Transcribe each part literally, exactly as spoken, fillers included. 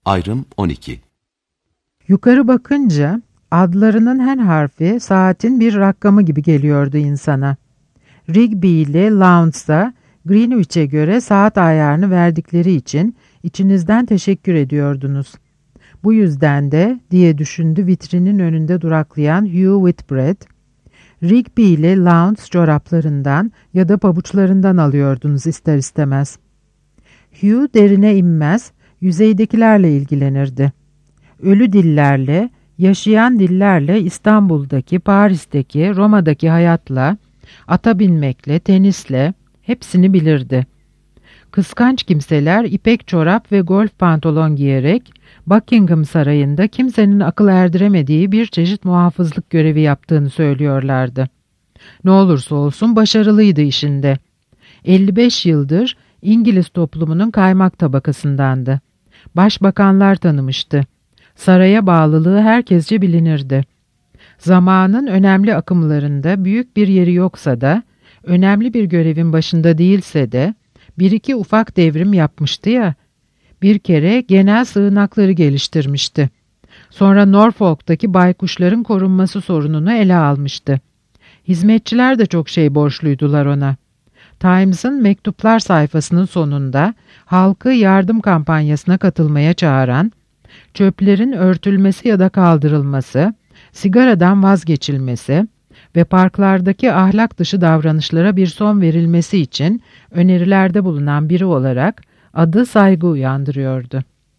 Ayrım on iki. Yukarı bakınca adlarının her harfi saatin bir rakamı gibi geliyordu insana. Rigby ile Louns'a Greenwich'e göre saat ayarını verdikleri için içinizden teşekkür ediyordunuz. Bu yüzden de diye düşündü vitrinin önünde duraklayan Hugh Whitbread, Rigby ile Louns çoraplarından ya da pabuçlarından alıyordunuz ister istemez. Hugh derine inmez, yüzeydekilerle ilgilenirdi. Ölü dillerle, yaşayan dillerle İstanbul'daki, Paris'teki, Roma'daki hayatla, ata binmekle, tenisle hepsini bilirdi. Kıskanç kimseler ipek çorap ve golf pantolon giyerek Buckingham Sarayı'nda kimsenin akıl erdiremediği bir çeşit muhafızlık görevi yaptığını söylüyorlardı. Ne olursa olsun başarılıydı işinde. elli beş yıldır İngiliz toplumunun kaymak tabakasındandı. Başbakanlar tanımıştı. Saraya bağlılığı herkesce bilinirdi. Zamanın önemli akımlarında büyük bir yeri yoksa da, önemli bir görevin başında değilse de, bir iki ufak devrim yapmıştı ya, bir kere genel sığınakları geliştirmişti. Sonra Norfolk'taki baykuşların korunması sorununu ele almıştı. Hizmetçiler de çok şey borçluydular ona. Times'ın mektuplar sayfasının sonunda halkı yardım kampanyasına katılmaya çağıran, çöplerin örtülmesi ya da kaldırılması, sigaradan vazgeçilmesi ve parklardaki ahlak dışı davranışlara bir son verilmesi için önerilerde bulunan biri olarak adı saygı uyandırıyordu.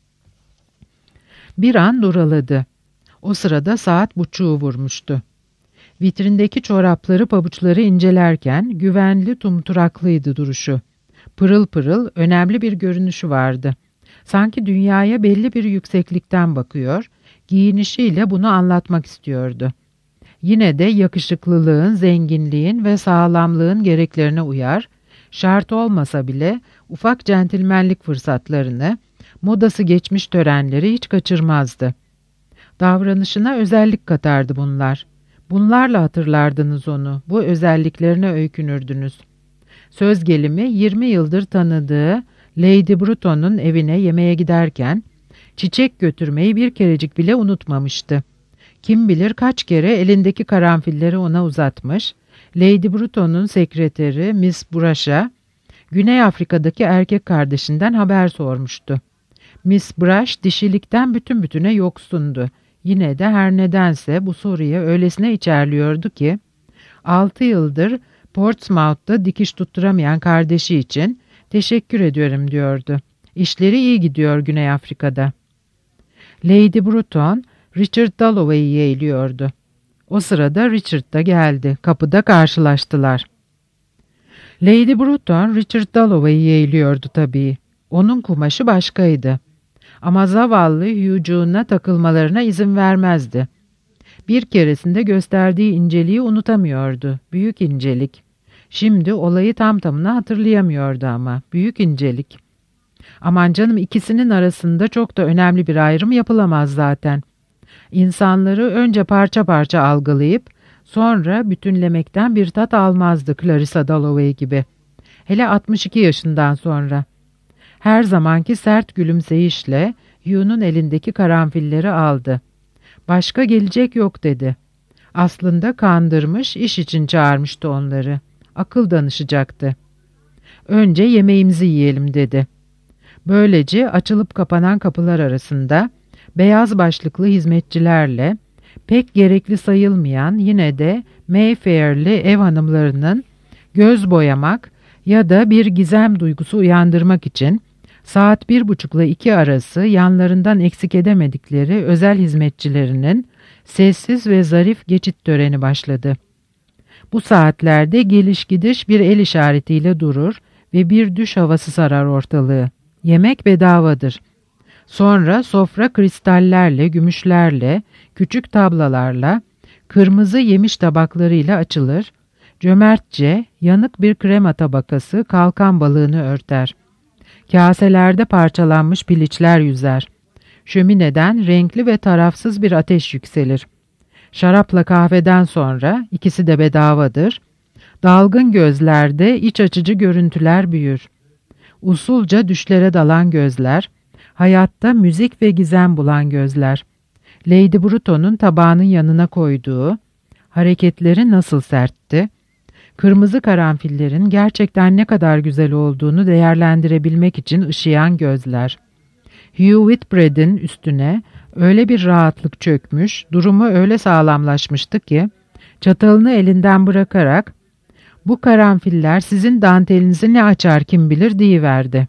Bir an duraladı. O sırada saat buçuğu vurmuştu. Vitrindeki çorapları, pabuçları incelerken güvenli, tumturaklıydı duruşu. Pırıl pırıl, önemli bir görünüşü vardı. Sanki dünyaya belli bir yükseklikten bakıyor, giyinişiyle bunu anlatmak istiyordu. Yine de yakışıklılığın, zenginliğin ve sağlamlığın gereklerine uyar, şart olmasa bile ufak centilmenlik fırsatlarını, modası geçmiş törenleri hiç kaçırmazdı. Davranışına özellik katardı bunlar. Bunlarla hatırlardınız onu, bu özelliklerine öykünürdünüz. Söz gelimi yirmi yıldır tanıdığı Lady Bruton'un evine yemeğe giderken çiçek götürmeyi bir kerecik bile unutmamıştı. Kim bilir kaç kere elindeki karanfilleri ona uzatmış, Lady Bruton'un sekreteri Miss Brush'a Güney Afrika'daki erkek kardeşinden haber sormuştu. Miss Brush dişilikten bütün bütüne yoksundu. Yine de her nedense bu soruyu öylesine içerliyordu ki, altı yıldır Portsmouth'ta dikiş tutturamayan kardeşi için teşekkür ediyorum diyordu. İşleri iyi gidiyor Güney Afrika'da. Lady Bruton, Richard Dalloway'i yeğliyordu. O sırada Richard da geldi. Kapıda karşılaştılar. Lady Bruton, Richard Dalloway'i yeğliyordu tabii. Onun kumaşı başkaydı. Ama zavallı Hugh'cuğuna takılmalarına izin vermezdi. Bir keresinde gösterdiği inceliği unutamıyordu. Büyük incelik. Şimdi olayı tam tamına hatırlayamıyordu ama. Büyük incelik. Aman canım, ikisinin arasında çok da önemli bir ayrım yapılamaz zaten. İnsanları önce parça parça algılayıp sonra bütünlemekten bir tat almazdı Clarissa Dalloway gibi. Hele altmış iki yaşından sonra. Her zamanki sert gülümseyişle Hugh'un elindeki karanfilleri aldı. Başka gelecek yok dedi. Aslında kandırmış, iş için çağırmıştı onları. Akıl danışacaktı. Önce yemeğimizi yiyelim dedi. Böylece açılıp kapanan kapılar arasında beyaz başlıklı hizmetçilerle pek gerekli sayılmayan yine de Mayfair'li ev hanımlarının göz boyamak ya da bir gizem duygusu uyandırmak için saat bir buçukla iki arası yanlarından eksik edemedikleri özel hizmetçilerinin sessiz ve zarif geçit töreni başladı. Bu saatlerde geliş gidiş bir el işaretiyle durur ve bir düş havası sarar ortalığı. Yemek bedavadır. Sonra sofra kristallerle, gümüşlerle, küçük tablalarla, kırmızı yemiş tabaklarıyla açılır, cömertçe yanık bir krema tabakası kalkan balığını örter. Kaselerde parçalanmış piliçler yüzer. Şömineden renkli ve tarafsız bir ateş yükselir. Şarapla kahveden sonra ikisi de bedavadır. Dalgın gözlerde iç açıcı görüntüler büyür. Usulca düşlere dalan gözler, Hayatta müzik ve gizem bulan gözler. Lady Bruton'un tabağının yanına koyduğu, hareketleri nasıl sertti, kırmızı karanfillerin gerçekten ne kadar güzel olduğunu değerlendirebilmek için ışıyan gözler. Hugh Whitbread'in üstüne öyle bir rahatlık çökmüş, durumu öyle sağlamlaşmıştı ki, çatalını elinden bırakarak, "Bu karanfiller sizin dantelinizi ne açar kim bilir" diyiverdi.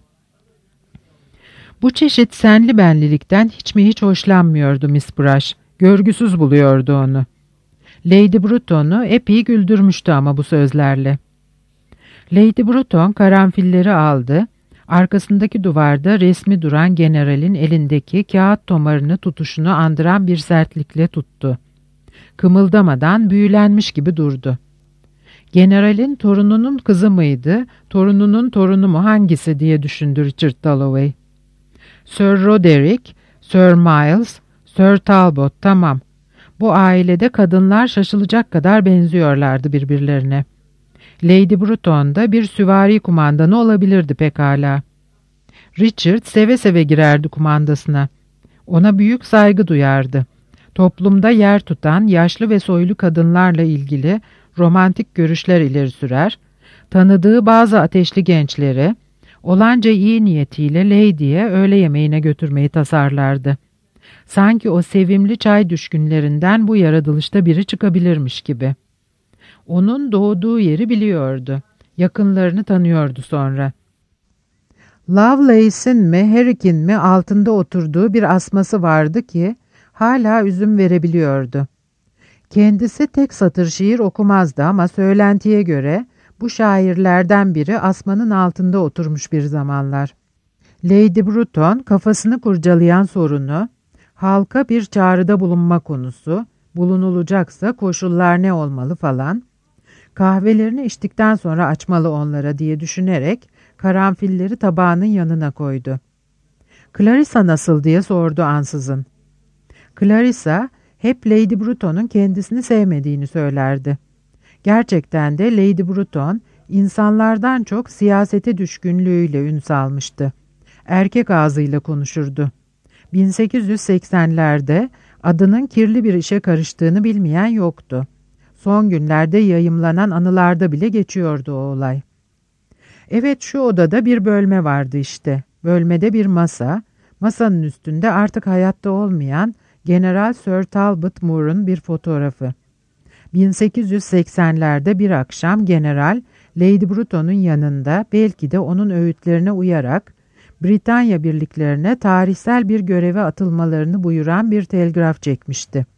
Bu çeşit senli benlilikten hiç mi hiç hoşlanmıyordu Miss Brush, görgüsüz buluyordu onu. Lady Bruton'u epey güldürmüştü ama bu sözlerle. Lady Bruton karanfilleri aldı, arkasındaki duvarda resmi duran generalin elindeki kağıt tomarını tutuşunu andıran bir sertlikle tuttu. Kımıldamadan büyülenmiş gibi durdu. Generalin torununun kızı mıydı, torununun torunu mu hangisi diye düşündü Richard Dalloway. Sir Roderick, Sir Miles, Sir Talbot, tamam. Bu ailede kadınlar şaşılacak kadar benziyorlardı birbirlerine. Lady Bruton da bir süvari kumandanı olabilirdi pekala. Richard seve seve girerdi kumandasına. Ona büyük saygı duyardı. Toplumda yer tutan yaşlı ve soylu kadınlarla ilgili romantik görüşler ileri sürer, tanıdığı bazı ateşli gençleri, olanca iyi niyetiyle Lady'ye öğle yemeğine götürmeyi tasarlardı. Sanki o sevimli çay düşkünlerinden bu yaratılışta biri çıkabilirmiş gibi. Onun doğduğu yeri biliyordu. Yakınlarını tanıyordu sonra. Lovelace'in mi Herrick'in mi altında oturduğu bir asması vardı ki hala üzüm verebiliyordu. Kendisi tek satır şiir okumazdı ama söylentiye göre bu şairlerden biri asmanın altında oturmuş bir zamanlar. Lady Bruton kafasını kurcalayan sorunu, halka bir çağrıda bulunma konusu, bulunulacaksa koşullar ne olmalı falan, kahvelerini içtikten sonra açmalı onlara diye düşünerek karanfilleri tabağının yanına koydu. "Clarissa nasıl?" diye sordu ansızın. Clarissa hep Lady Bruton'un kendisini sevmediğini söylerdi. Gerçekten de Lady Bruton insanlardan çok siyasete düşkünlüğüyle ün salmıştı. Erkek ağzıyla konuşurdu. bin sekiz yüz seksenlerde adının kirli bir işe karıştığını bilmeyen yoktu. Son günlerde yayımlanan anılarda bile geçiyordu o olay. Evet, şu odada bir bölme vardı işte. Bölmede bir masa, masanın üstünde artık hayatta olmayan General Sir Talbot Moore'un bir fotoğrafı. bin sekiz yüz seksenlerde bir akşam General, Lady Bruton'un yanında belki de onun öğütlerine uyarak Britanya birliklerine tarihsel bir göreve atılmalarını buyuran bir telgraf çekmişti.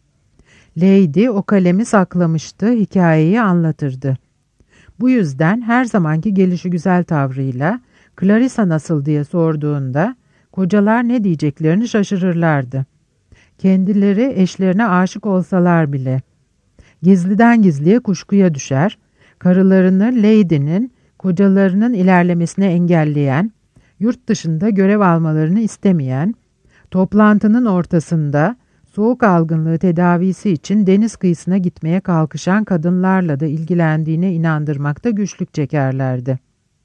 Lady o kalemi saklamıştı, hikayeyi anlatırdı. Bu yüzden her zamanki gelişigüzel tavrıyla Clarissa nasıl diye sorduğunda kocalar ne diyeceklerini şaşırırlardı. Kendileri eşlerine aşık olsalar bile. Gizliden gizliye kuşkuya düşer, karılarını Lady'nin kocalarının ilerlemesine engelleyen, yurt dışında görev almalarını istemeyen, toplantının ortasında soğuk algınlığı tedavisi için deniz kıyısına gitmeye kalkışan kadınlarla da ilgilendiğine inandırmakta güçlük çekerlerdi.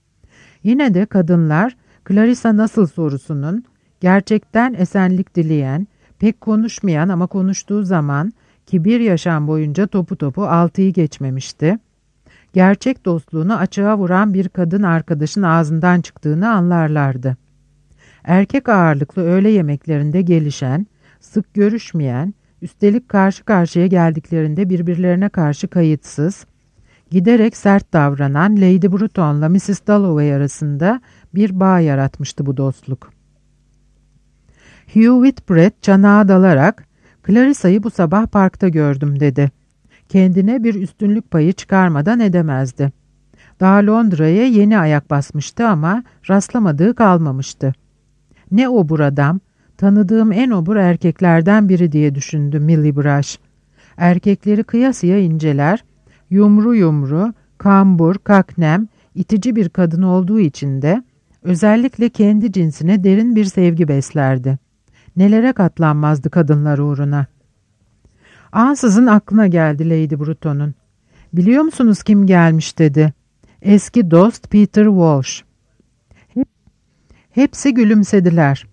Yine de kadınlar, Clarissa nasıl sorusunun, gerçekten esenlik dileyen, pek konuşmayan ama konuştuğu zaman ki bir yaşam boyunca topu topu altıyı geçmemişti, gerçek dostluğunu açığa vuran bir kadın arkadaşın ağzından çıktığını anlarlardı. Erkek ağırlıklı öğle yemeklerinde gelişen, sık görüşmeyen, üstelik karşı karşıya geldiklerinde birbirlerine karşı kayıtsız, giderek sert davranan Lady Bruton'la missus Dalloway arasında bir bağ yaratmıştı bu dostluk. Hugh Whitbread çanağa dalarak, "Clarissa'yı bu sabah parkta gördüm" dedi. Kendine bir üstünlük payı çıkarmadan edemezdi. Daha Londra'ya yeni ayak basmıştı ama rastlamadığı kalmamıştı. Ne obur adam, tanıdığım en obur erkeklerden biri diye düşündü Millie Brush. Erkekleri kıyasıya inceler, yumru yumru, kambur, kaknem, itici bir kadın olduğu için de özellikle kendi cinsine derin bir sevgi beslerdi. Nelere katlanmazdı kadınlar uğruna. Ansızın aklına geldi Lady Bruton'un. "Biliyor musunuz kim gelmiş?" dedi. "Eski dost Peter Walsh." Hep, hepsi gülümsediler.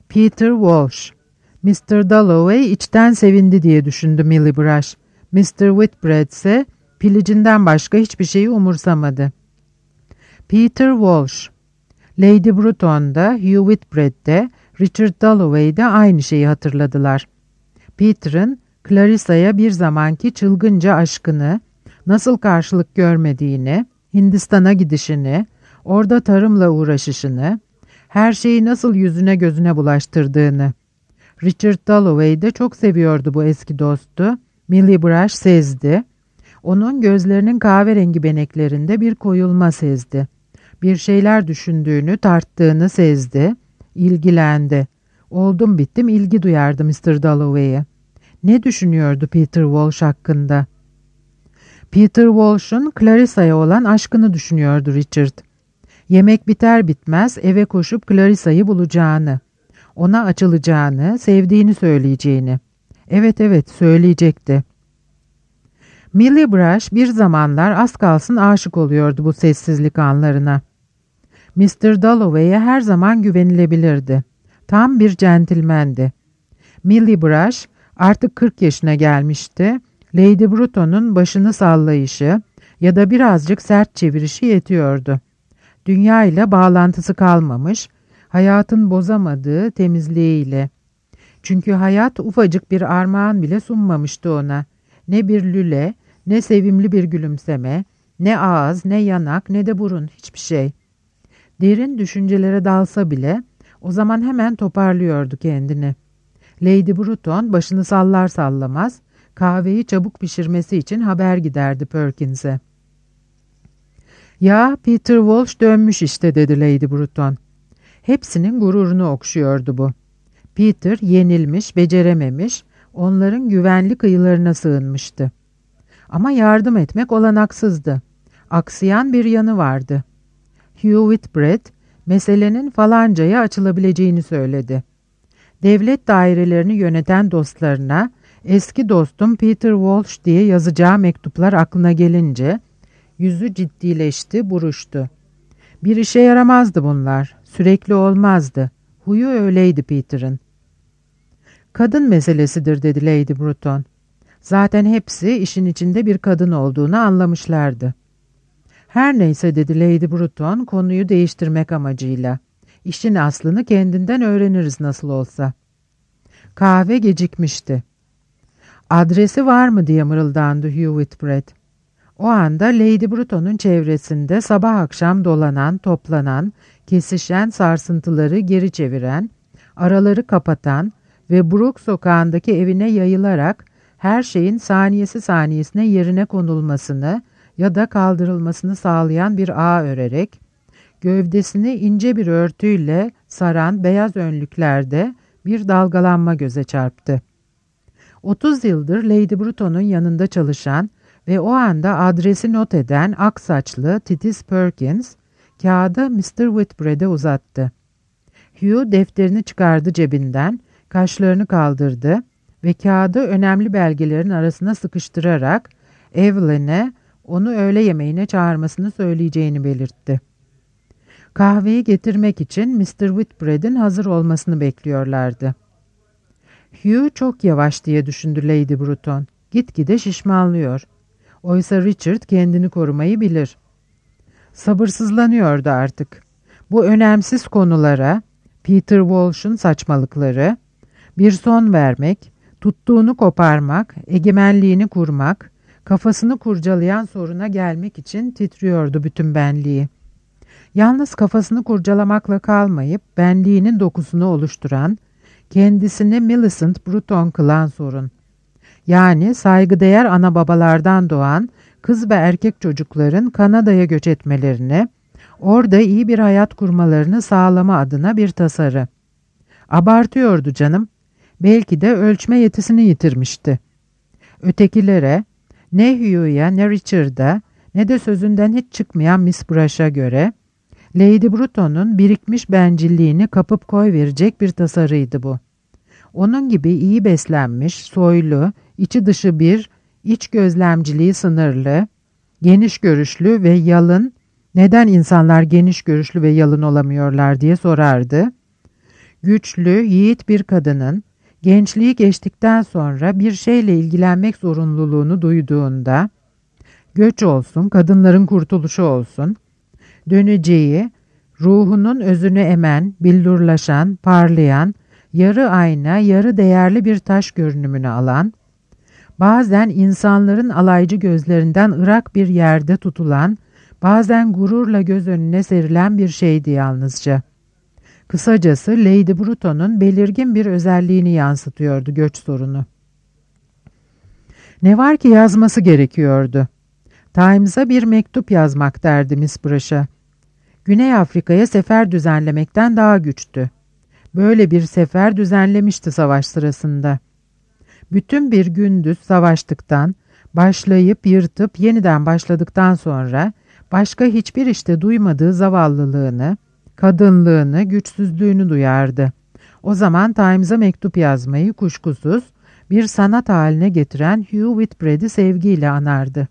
Peter Walsh. mister Dalloway içten sevindi diye düşündü Millie Brush. mister Whitbread ise pilicinden başka hiçbir şeyi umursamadı. Peter Walsh. Lady Bruton da, Hugh Whitbread de, Richard Dalloway de aynı şeyi hatırladılar. Peter'ın Clarissa'ya bir zamanki çılgınca aşkını, nasıl karşılık görmediğini, Hindistan'a gidişini, orada tarımla uğraşışını, her şeyi nasıl yüzüne gözüne bulaştırdığını. Richard Dalloway de çok seviyordu bu eski dostu. Millie Brush sezdi. Onun gözlerinin kahverengi beneklerinde bir koyulma sezdi. Bir şeyler düşündüğünü, tarttığını sezdi. İlgilendi. Oldum bittim ilgi duyardı mister Dalloway'e. Ne düşünüyordu Peter Walsh hakkında? Peter Walsh'un Clarissa'ya olan aşkını düşünüyordu Richard. Yemek biter bitmez eve koşup Clarissa'yı bulacağını, ona açılacağını, sevdiğini söyleyeceğini. Evet evet söyleyecekti. Millie Brush bir zamanlar az kalsın aşık oluyordu bu sessizlik anlarına. mister Dalloway'e her zaman güvenilebilirdi. Tam bir centilmendi. Millie Brush artık kırk yaşına gelmişti. Lady Bruton'un başını sallayışı ya da birazcık sert çevirişi yetiyordu. Dünya ile bağlantısı kalmamış, hayatın bozamadığı temizliğiyle. Çünkü hayat ufacık bir armağan bile sunmamıştı ona. Ne bir lüle, ne sevimli bir gülümseme, ne ağız, ne yanak, ne de burun, hiçbir şey. Derin düşüncelere dalsa bile o zaman hemen toparlıyordu kendini. Lady Bruton başını sallar sallamaz, kahveyi çabuk pişirmesi için haber giderdi Perkins'e. ''Ya Peter Walsh dönmüş işte'' dedi Lady Bruton. Hepsinin gururunu okşuyordu bu. Peter yenilmiş, becerememiş, onların güvenli kıyılarına sığınmıştı. Ama yardım etmek olanaksızdı. Aksayan bir yanı vardı. Hugh Whitbread, meselenin falancaya açılabileceğini söyledi. Devlet dairelerini yöneten dostlarına, eski dostum Peter Walsh diye yazacağı mektuplar aklına gelince, yüzü ciddileşti, buruştu. Bir işe yaramazdı bunlar, sürekli olmazdı. Huyu öyleydi Peter'ın. ''Kadın meselesidir'' dedi Lady Bruton. Zaten hepsi işin içinde bir kadın olduğunu anlamışlardı. ''Her neyse'' dedi Lady Bruton konuyu değiştirmek amacıyla. ''İşin aslını kendinden öğreniriz nasıl olsa.'' Kahve gecikmişti. ''Adresi var mı?'' diye mırıldandı Hugh Whitbread. O anda Lady Bruton'un çevresinde sabah akşam dolanan, toplanan, kesişen sarsıntıları geri çeviren, araları kapatan ve Brook sokağındaki evine yayılarak her şeyin saniyesi saniyesine yerine konulmasını ya da kaldırılmasını sağlayan bir ağ örerek, gövdesini ince bir örtüyle saran beyaz önlüklerde bir dalgalanma göze çarptı. Otuz yıldır Lady Bruton'un yanında çalışan ve o anda adresi not eden ak saçlı titiz Perkins, kağıdı mister Whitbread'e uzattı. Hugh defterini çıkardı cebinden, kaşlarını kaldırdı ve kağıdı önemli belgelerin arasına sıkıştırarak Evelyn'e onu öğle yemeğine çağırmasını söyleyeceğini belirtti. Kahveyi getirmek için mister Whitbread'in hazır olmasını bekliyorlardı. Hugh çok yavaş diye düşündü Lady Bruton. Gitgide şişmanlıyor. Oysa Richard kendini korumayı bilir. Sabırsızlanıyordu artık. Bu önemsiz konulara, Peter Walsh'un saçmalıkları, bir son vermek, tuttuğunu koparmak, egemenliğini kurmak, kafasını kurcalayan soruna gelmek için titriyordu bütün benliği. Yalnız kafasını kurcalamakla kalmayıp benliğinin dokusunu oluşturan, kendisini Millicent Bruton kılan sorun. Yani saygıdeğer ana babalardan doğan kız ve erkek çocukların Kanada'ya göç etmelerini, orada iyi bir hayat kurmalarını sağlama adına bir tasarı. Abartıyordu canım. Belki de ölçme yetisini yitirmişti. Ötekilere, ne Hugh'ya ne Richard'a ne de sözünden hiç çıkmayan Miss Brush'a göre, Lady Bruton'un birikmiş bencilliğini kapıp koyverecek bir tasarıydı bu. Onun gibi iyi beslenmiş, soylu, içi dışı bir, iç gözlemciliği sınırlı, geniş görüşlü ve yalın, neden insanlar geniş görüşlü ve yalın olamıyorlar diye sorardı. Güçlü, yiğit bir kadının gençliği geçtikten sonra bir şeyle ilgilenmek zorunluluğunu duyduğunda, göç olsun, kadınların kurtuluşu olsun, döneceği, ruhunun özünü emen, billurlaşan, parlayan, yarı ayna, yarı değerli bir taş görünümünü alan, bazen insanların alaycı gözlerinden ırak bir yerde tutulan, bazen gururla göz önüne serilen bir şeydi yalnızca. Kısacası Lady Bruton'un belirgin bir özelliğini yansıtıyordu göç sorunu. Ne var ki yazması gerekiyordu. Times'a bir mektup yazmak derdi Miss Brush'a. Güney Afrika'ya sefer düzenlemekten daha güçtü. Böyle bir sefer düzenlemişti savaş sırasında. Bütün bir gündüz savaştıktan, başlayıp yırtıp yeniden başladıktan sonra başka hiçbir işte duymadığı zavallılığını, kadınlığını, güçsüzlüğünü duyardı. O zaman Times'a mektup yazmayı kuşkusuz bir sanat haline getiren Hugh Whitbread'i sevgiyle anardı.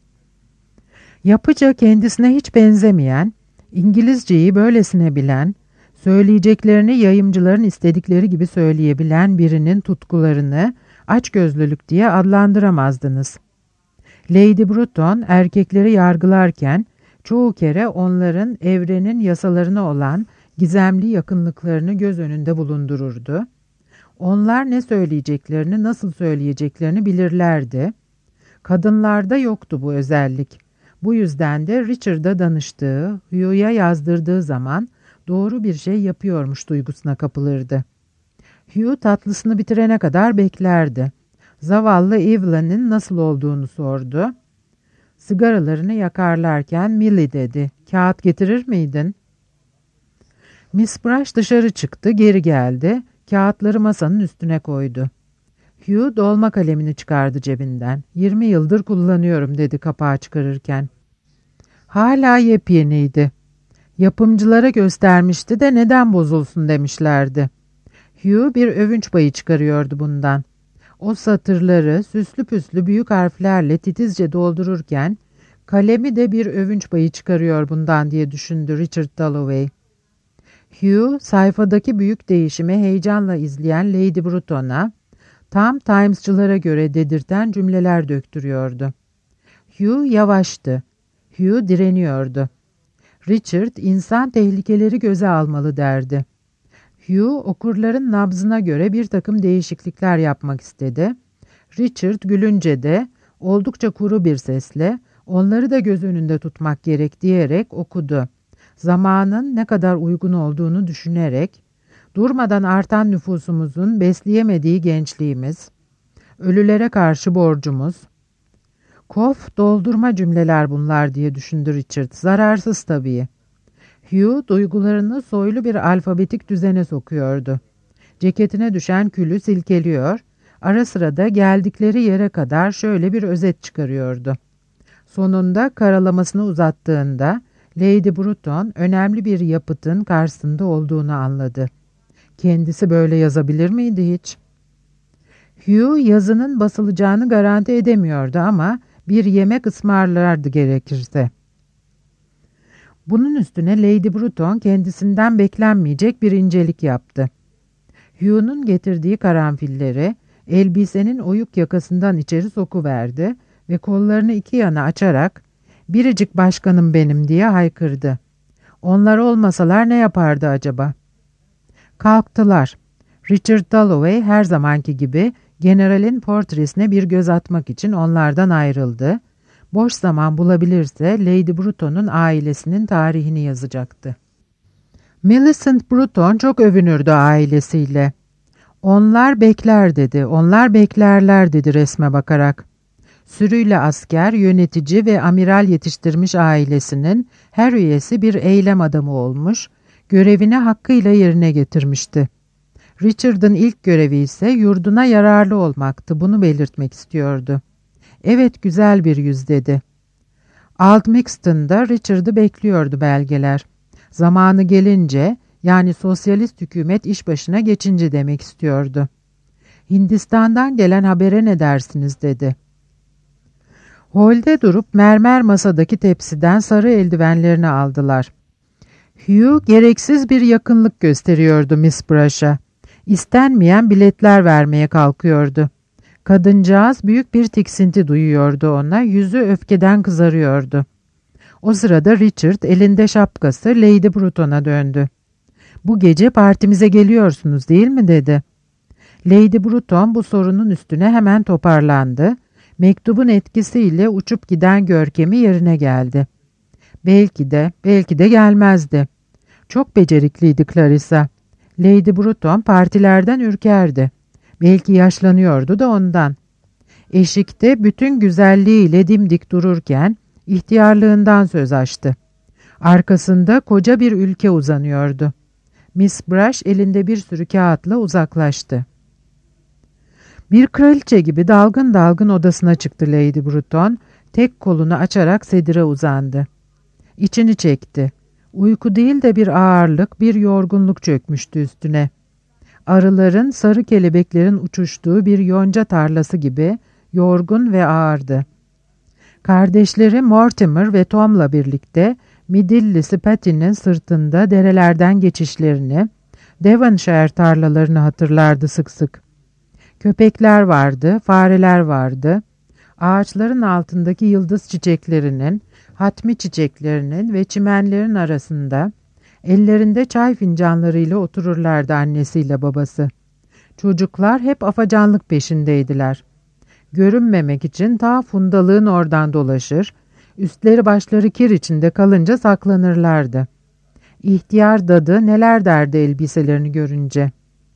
Yapıca kendisine hiç benzemeyen, İngilizceyi böylesine bilen, söyleyeceklerini yayımcıların istedikleri gibi söyleyebilen birinin tutkularını açgözlülük diye adlandıramazdınız. Lady Bruton erkekleri yargılarken çoğu kere onların evrenin yasalarına olan gizemli yakınlıklarını göz önünde bulundururdu. Onlar ne söyleyeceklerini, nasıl söyleyeceklerini bilirlerdi. Kadınlarda yoktu bu özellik. Bu yüzden de Richard'a danıştığı, Hugh'a yazdırdığı zaman doğru bir şey yapıyormuş duygusuna kapılırdı. Hugh tatlısını bitirene kadar beklerdi. Zavallı Evelyn'in nasıl olduğunu sordu. Sigaralarını yakarlarken Millie dedi, "Kağıt getirir miydin?" Miss Brush dışarı çıktı, geri geldi, kağıtları masanın üstüne koydu. Hugh dolma kalemini çıkardı cebinden. "Yirmi yıldır kullanıyorum," dedi kapağı çıkarırken. Hala yepyeniydi. Yapımcılara göstermişti de neden bozulsun demişlerdi. Hugh bir övünç payı çıkarıyordu bundan. O satırları süslü püslü büyük harflerle titizce doldururken kalemi de bir övünç payı çıkarıyor bundan diye düşündü Richard Dalloway. Hugh sayfadaki büyük değişimi heyecanla izleyen Lady Bruton'a tam Times'cılara göre dedirten cümleler döktürüyordu. Hugh yavaştı. Hugh direniyordu. Richard insan tehlikeleri göze almalı derdi. Hugh okurların nabzına göre bir takım değişiklikler yapmak istedi. Richard gülünce de oldukça kuru bir sesle onları da göz önünde tutmak gerek diyerek okudu. Zamanın ne kadar uygun olduğunu düşünerek, durmadan artan nüfusumuzun besleyemediği gençliğimiz, ölülere karşı borcumuz, kof doldurma cümleler bunlar diye düşündü Richard, zararsız tabii. Hugh duygularını soylu bir alfabetik düzene sokuyordu. Ceketine düşen külü silkeliyor, ara sıra da geldikleri yere kadar şöyle bir özet çıkarıyordu. Sonunda karalamasını uzattığında Lady Bruton önemli bir yapıtın karşısında olduğunu anladı. Kendisi böyle yazabilir miydi hiç? Hugh yazının basılacağını garanti edemiyordu ama bir yemek ısmarlardı gerekirse. Bunun üstüne Lady Bruton kendisinden beklenmeyecek bir incelik yaptı. Hugh'un getirdiği karanfilleri elbisenin oyuk yakasından içeri sokuverdi ve kollarını iki yana açarak "Biricik başkanım benim," diye haykırdı. Onlar olmasalar ne yapardı acaba? Kalktılar. Richard Dalloway her zamanki gibi generalin portresine bir göz atmak için onlardan ayrıldı. Boş zaman bulabilirse Lady Bruton'un ailesinin tarihini yazacaktı. Millicent Bruton çok övünürdü ailesiyle. "Onlar bekler," dedi, "onlar beklerler," dedi resme bakarak. Sürüyle asker, yönetici ve amiral yetiştirmiş ailesinin her üyesi bir eylem adamı olmuş, görevini hakkıyla yerine getirmişti. Richard'ın ilk görevi ise yurduna yararlı olmaktı, bunu belirtmek istiyordu. "Evet, güzel bir yüz," dedi. Aldmixton'da Richard'ı bekliyordu belgeler. Zamanı gelince, yani sosyalist hükümet iş başına geçince demek istiyordu. "Hindistan'dan gelen habere ne dersiniz?" dedi. Holde durup mermer masadaki tepsiden sarı eldivenlerini aldılar. Hugh gereksiz bir yakınlık gösteriyordu Miss Brush'a. İstenmeyen biletler vermeye kalkıyordu. Kadıncağız büyük bir tiksinti duyuyordu ona, yüzü öfkeden kızarıyordu. O sırada Richard elinde şapkası Lady Bruton'a döndü. ''Bu gece partimize geliyorsunuz değil mi?'' dedi. Lady Bruton bu sorunun üstüne hemen toparlandı. Mektubun etkisiyle uçup giden görkemi yerine geldi. Belki de, belki de gelmezdi. Çok becerikliydi Clarissa. Lady Bruton partilerden ürkerdi. Belki yaşlanıyordu da ondan. Eşikte bütün güzelliğiyle dimdik dururken ihtiyarlığından söz açtı. Arkasında koca bir ülke uzanıyordu. Miss Brush elinde bir sürü kağıtla uzaklaştı. Bir kraliçe gibi dalgın dalgın odasına çıktı Lady Bruton. Tek kolunu açarak sedire uzandı. İçini çekti. Uyku değil de bir ağırlık, bir yorgunluk çökmüştü üstüne. Arıların, sarı kelebeklerin uçuştuğu bir yonca tarlası gibi yorgun ve ağırdı. Kardeşleri Mortimer ve Tom'la birlikte midillisi Patty'nin sırtında derelerden geçişlerini, Devonshire tarlalarını hatırlardı sık sık. Köpekler vardı, fareler vardı. Ağaçların altındaki yıldız çiçeklerinin, hatmi çiçeklerinin ve çimenlerin arasında ellerinde çay fincanlarıyla otururlardı annesiyle babası. Çocuklar hep afacanlık peşindeydiler. Görünmemek için ta fundalığın oradan dolaşır, üstleri başları kir içinde kalınca saklanırlardı. İhtiyar dadı neler derdi elbiselerini görünce.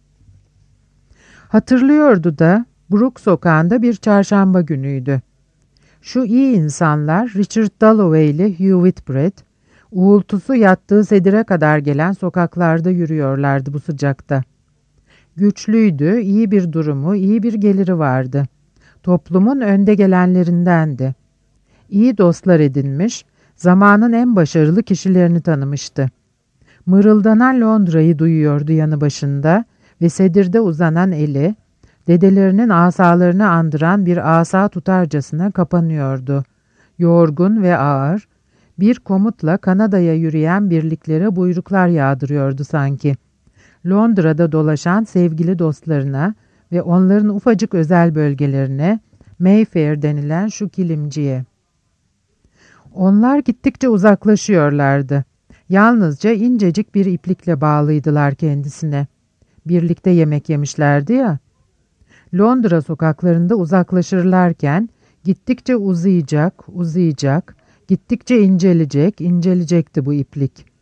Hatırlıyordu da Brook sokağında bir çarşamba günüydü. Şu iyi insanlar Richard Dalloway ile Hugh Whitbread, uğultusu yattığı sedire kadar gelen sokaklarda yürüyorlardı bu sıcakta. Güçlüydü, iyi bir durumu, iyi bir geliri vardı. Toplumun önde gelenlerindendi. İyi dostlar edinmiş, zamanın en başarılı kişilerini tanımıştı. Mırıldanan Londra'yı duyuyordu yanı başında ve sedirde uzanan eli, dedelerinin asalarını andıran bir asa tutarcasına kapanıyordu. Yorgun ve ağır, bir komutla Kanada'ya yürüyen birliklere buyruklar yağdırıyordu sanki. Londra'da dolaşan sevgili dostlarına ve onların ufacık özel bölgelerine, Mayfair denilen şu kilimciye. Onlar gittikçe uzaklaşıyorlardı. Yalnızca incecik bir iplikle bağlıydılar kendisine. Birlikte yemek yemişlerdi ya. Londra sokaklarında uzaklaşırlarken gittikçe uzayacak, uzayacak, gittikçe incelecek, incelecekti bu iplik.